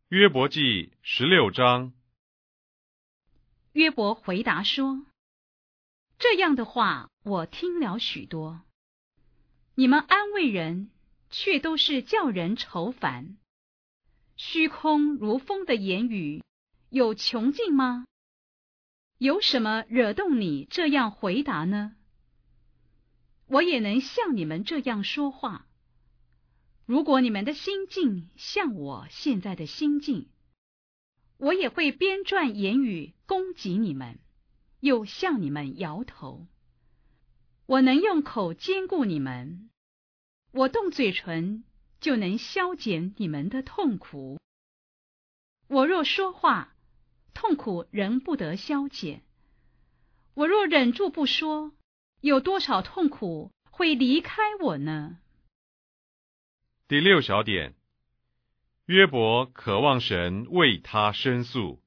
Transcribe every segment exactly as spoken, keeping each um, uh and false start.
约伯记十六章。 约伯回答说：这样的话我听了许多，你们安慰人，却都是叫人愁烦。虚空如风的言语，有穷尽吗？有什么惹动你这样回答呢？我也能像你们这样说话。如果你们的心境像我现在的心境，我也会编撰言语攻击你们，又向你们摇头。我能用口兼顾你们，我动嘴唇就能消减你们的痛苦。我若说话，痛苦仍不得消减；我若忍住不说，有多少痛苦会离开我呢？ 第六小点，约伯渴望神为他申诉。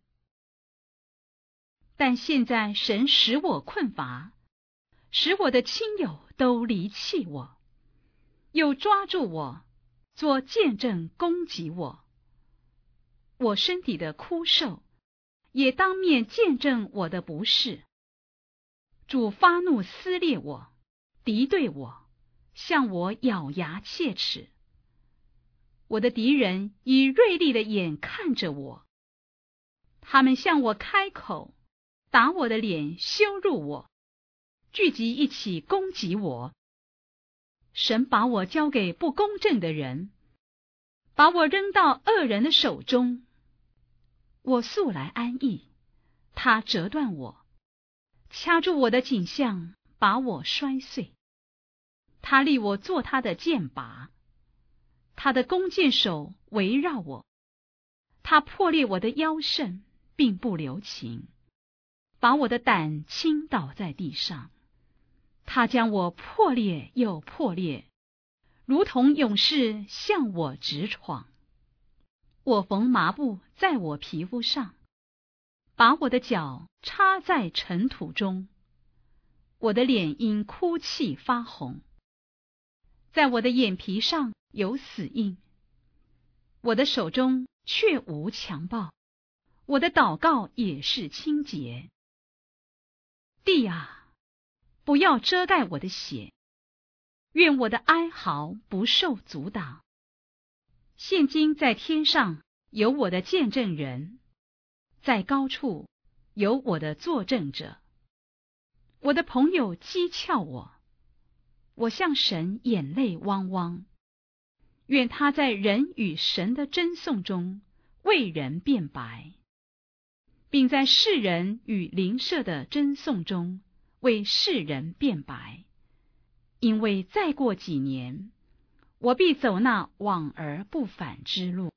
但现在神使我困乏，使我的亲友都离弃我，又抓住我，做见证攻击我。我身体的枯瘦，也当面见证我的不是。主发怒撕裂我，敌对我，向我咬牙切齿。我的敌人以锐利的眼看着我，他们向我开口，打我的脸，羞辱我，聚集一起攻击我。神把我交给不公正的人，把我扔到恶人的手中。我素来安逸，他折断我，掐住我的颈项，把我摔碎。他立我做他的箭靶，他的弓箭手围绕我。他破裂我的腰肾，并不留情，把我的胆倾倒在地上。他将我破裂又破裂，如同勇士向我直闯。我缝麻布在我皮肤上，把我的脚插在尘土中。我的脸因哭泣发红，在我的眼皮上有死印。我的手中却无强暴，我的祷告也是清洁。地啊，不要遮盖我的血，愿我的哀嚎不受阻挡。现今在天上有我的见证人，在高处有我的作证者。我的朋友讥诮我，我向神眼泪汪汪。愿他在人与神的争讼中为人辩白，并在世人与邻舍的争讼中为世人辩白。因为再过几年，我必走那往而不返之路。